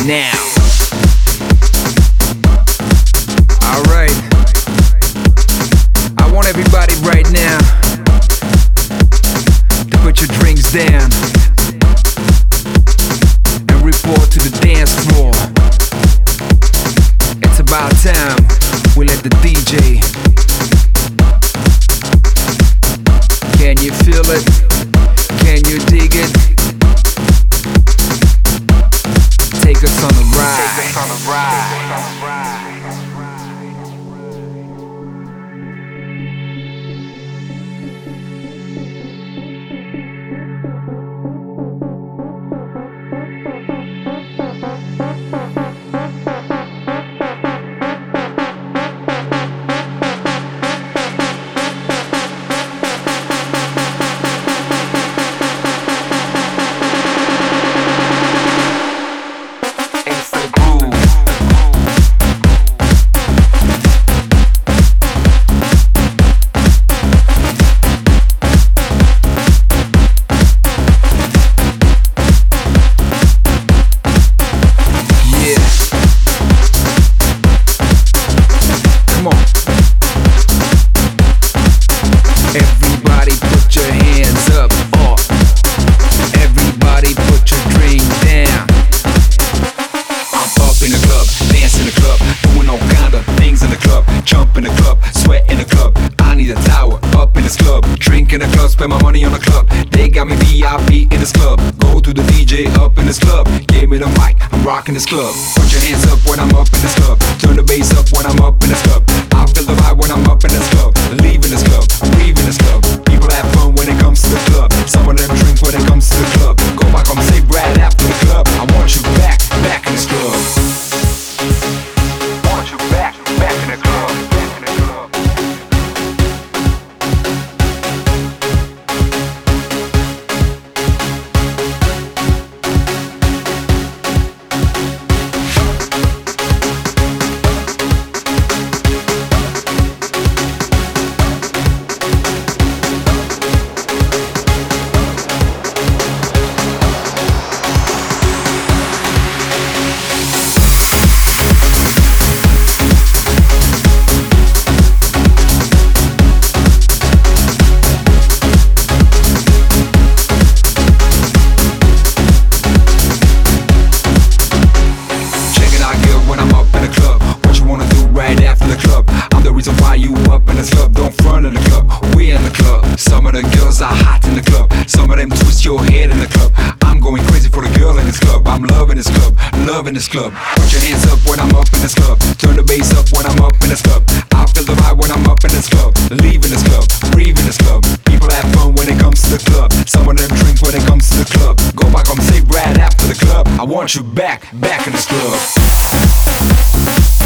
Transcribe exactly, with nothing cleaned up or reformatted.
now. Alright, I want everybody right now to put your drinks down and report to the dance floor. It's about time we let the D J. Can you feel it? Can you dig it? Take us on a ride. Take us on a ride. Everybody put your hands up, up. Everybody put your drink down. I'm up in the club, dance in the club, doing all kind of things in the club. Jump in the club, sweat in the club. I need a tower up in this club. Drink in the club, spend my money on the club. They got me V I P in this club. Go to the D J up in this club. Give me the mic, I'm rocking this club. Put your hands up when I'm up in this club. Turn the bass up when I'm up in this club. I feel the vibe when I'm up in this club. Leave in this club, breathe in this club. People have fun when it comes to the club. Some of them drink when it comes to the club. Go back home, say Brad after the club. I want you back, back in this club. Want you back, back in the club. Back in the club. Some of the girls are hot in the club. Some of them twist your head in the club. I'm going crazy for the girl in this club. I'm loving this club, loving this club. Put your hands up when I'm up in this club. Turn the bass up when I'm up in this club. I feel the vibe when I'm up in this club. Leave in this club, breathe in this club. People have fun when it comes to the club. Some of them drink when it comes to the club. Go back home, say Brad after the club. I want you back, back in this club.